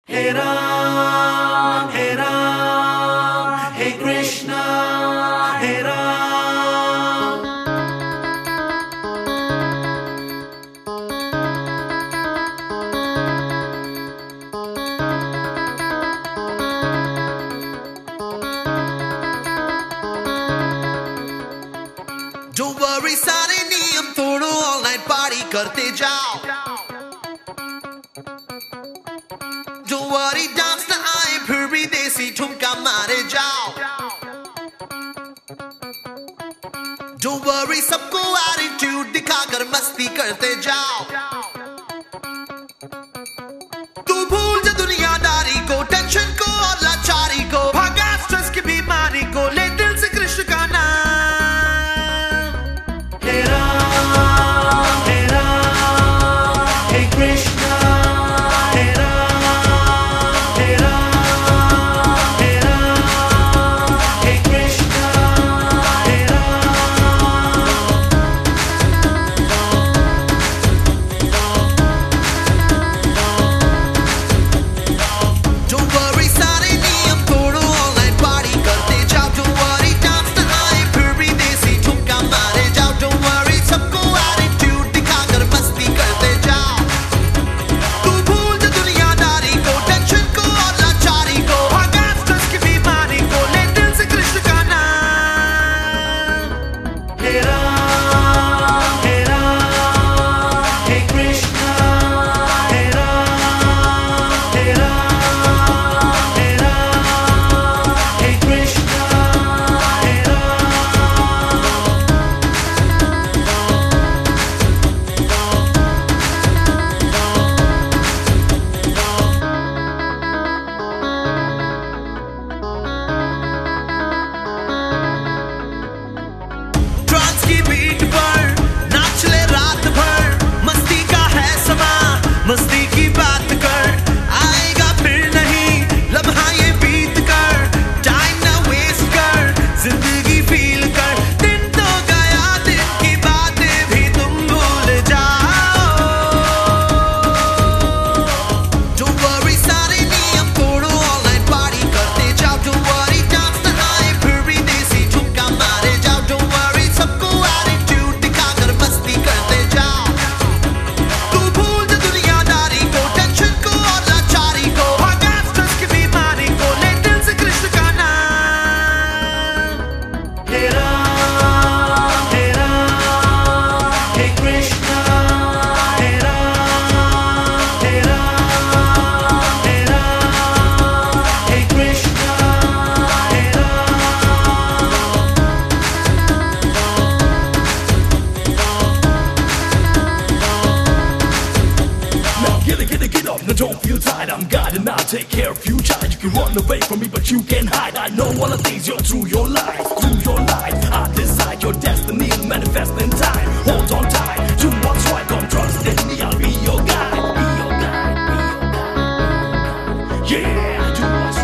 Hey Ram, Hey Ram, Hey Krishna, Hey Ram. Don't worry, सारे नियम तोड़ो, all night party करते जाओ. Don't worry, डांस ना आए फिर भी देसी ठुमका मारे जाओ. Don't worry, सबको attitude दिखाकर मस्ती करते जाओ. तू भूल जा दुनियादारी को, टेंशन को और लाचारी को, भागा स्ट्रेस की बीमारी को, ले दिल से कृष्ण का नाम. हे राम, हे राम, हे कृष्णा. मस्ती की बात कर, आएगा फिर नहीं लम्हा ये बीत कर. टाइम ना वेस्ट कर, जिंदगी फील कर. दिन तो गया, दिन की बातें भी तुम भूल जाओ. Don't worry, सारे नियम तोड़ो, ऑनलाइन पार्टी करते जाओ. Don't worry, डांस ना आए फिर भी देसी ठुमका मारे जाओ. Don't worry, सबको एटीट्यूड दिखाकर मस्ती करते जाओ. Get up, now don't feel tired. I'm God and I'll take care of you, child. You can run away from me, but you can't hide. I know all the things you're through your life. Through your life, I decide your destiny will manifest in time. Hold on tight to what's right. Don't trust in me, I'll be your guide. Be your guide, be your guide. Yeah, do what's